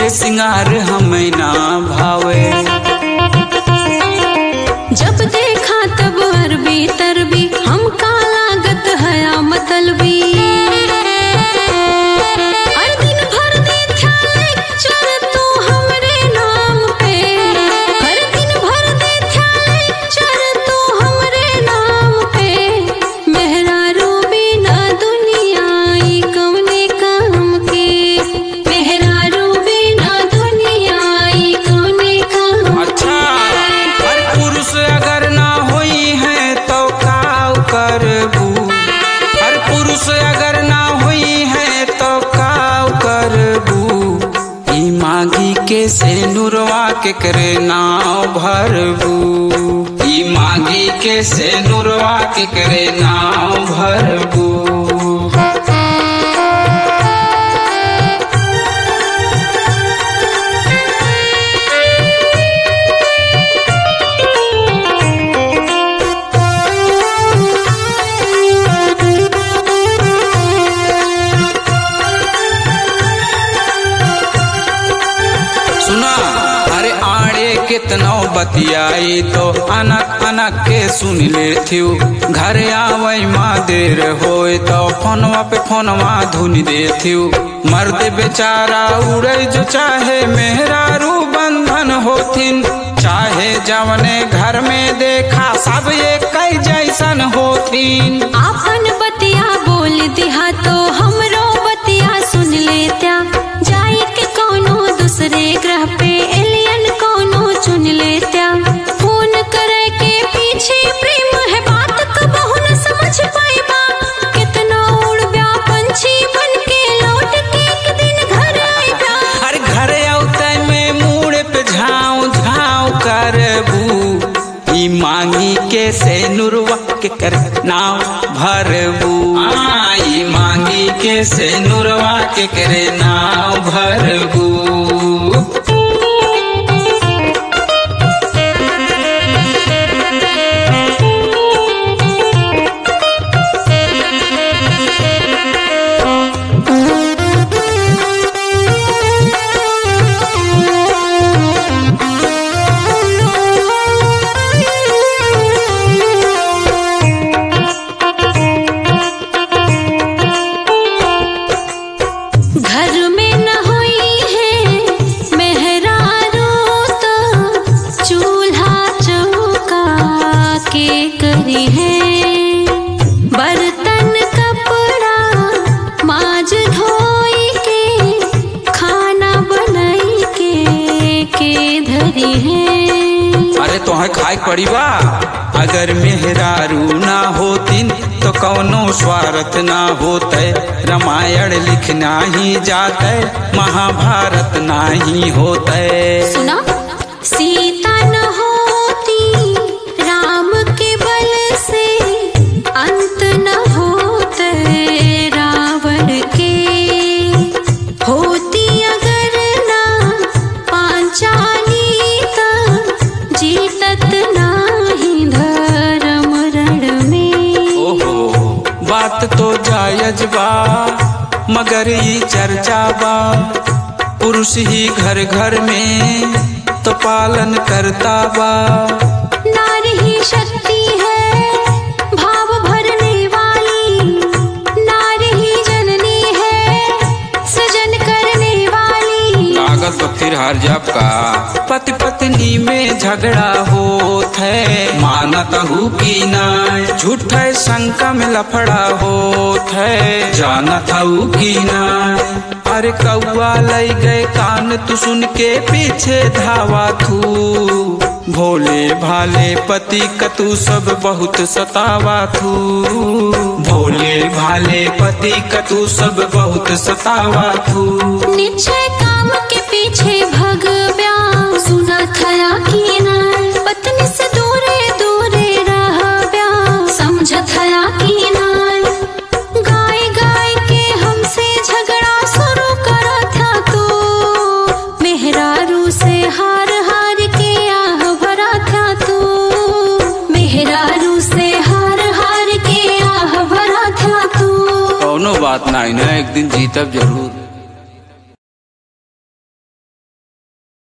के सिंगार हमें ना भावे। जब देखा तब अरबी तरबी हमका लागत है मतलबी। हर दिन भर देता लेक्चर तू हमरे नाम पे, हर दिन भर देता लेक्चर तू हमरे नाम पे। मेहरारू बिना दुनिया ई कौने काम के, मेहरारू बिना दुनिया ई कौने काम। अच्छा हर पुरुष अगर ना होई है तो काऊ करबू, हर पुरुष अगर ना हुई है तो काऊ करबू। ई मांगी के से नुरवा के करे नाव भरबू, ई मांगी के से नुरवा के करे नाव भरबू। सुना अरे आड़े कितनो बतियाई तो अनक अनक के सुन ले थियू। घर आवई माँ देर होए तो फोनवा पे फोनवा धुन दे थियू। मर्द बेचारा उड़े जो चाहे मेहरारू बंधन होथिन, चाहे जवने घर में देखा सब ये कई जैसन होथिन। आपन बतिया बोल दिहा तो हमरो बतिया सुन लेत्या। जाई के कोनो दूसरे ग्रह पे एलियन कोनो चुन लेत्या। फोन करे के पीछे प्रेम है बात कबहू न समझ पाइबा। कितना उड़ ब्या पंछी बन के लौट के एक दिन घर आइबा। हर घर औते में मुड़ पे झाँव झाँव करबू। ई मांगी के से नुरवा के कर नाव भरबू, ई मांगी के से नुरवा के करे नाव भरबू। घर में न होई है मेहरारू तो चूल्हा चौका के करी है। बर्तन कपड़ा माज धोई के खाना बनाई के धरी है। अरे तोहे खाए पड़ी बा। अगर मेहरारू ना होतिन तो कौनो स्वार्थ ना होते। रामायण लिखना ही जाते, महाभारत ना ही होते। सुना सीता न होती राम के बल से, अंत न होते रावण के। होती अगर ना पांचाली तो जीतत नाही धर्म रण में। ओहो बात तो जायज बा मगर ये चर्चा बा। पुरुष ही घर घर में तो पालन करता बा। नारी ही शक्ति है भाव भरने वाली, नारी ही जननी है सृजन करने वाली। लागत तो फिर हर जब का पति पत्नी में झगड़ा होत है, मानत हूँ की ना झूठे शंका में लफड़ा होत है, जानत हूँ की ना। अरे कौआ लई गए कान तू सुन के पीछे धावा थू। भोले भाले पति कतू सब बहुत सतावा थू, भोले भाले पति कतू सब बहुत सतावा थू। निश्चय काम के पीछे भग ब्या सुना थया की ना। पत्नी से दूरे दूरे रह ब्या समझ थया की ना। गाय गाय के हमसे झगड़ा शुरू करा था तू, मेहरारू से हार हार के आह भरा था तू, मेहरारू से हार हार के आह भरा था तू। कौनो बात नहीं ना, एक दिन जीतब जरूर।